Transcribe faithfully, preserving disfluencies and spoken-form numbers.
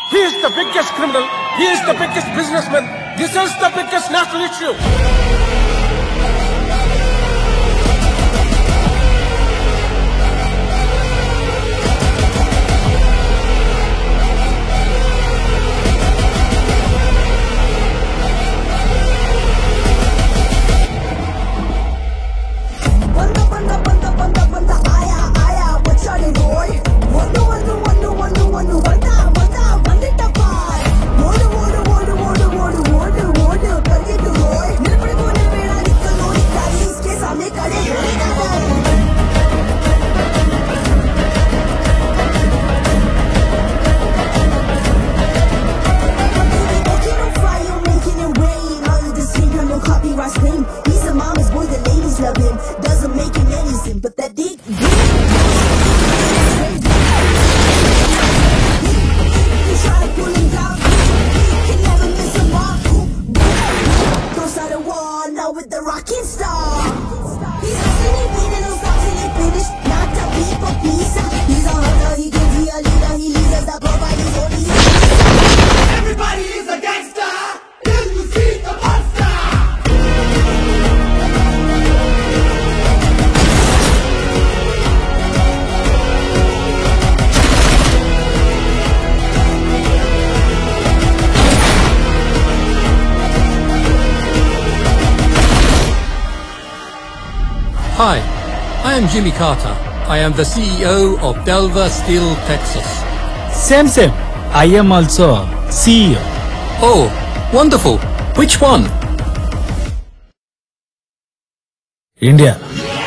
He is the biggest criminal. He is the biggest businessman. This is the biggest national issue. Scream. He's a mama's boy, the ladies love him. Doesn't make him anything, but that dick. You try to pull him down, can never miss a mark. Goes out the wall now with the rocking star. He's a silly beat and he'll stop till he finished. Not a beat for pizza. He's a hunter, he can be a leader. He leads us that provide his own leader. Everybody is a gangster. Till you see the monster. Hi, I am Jimmy Carter. I am the C E O of Delver Steel, Texas. Same, same. I am also C E O. Oh, wonderful. Which one? India.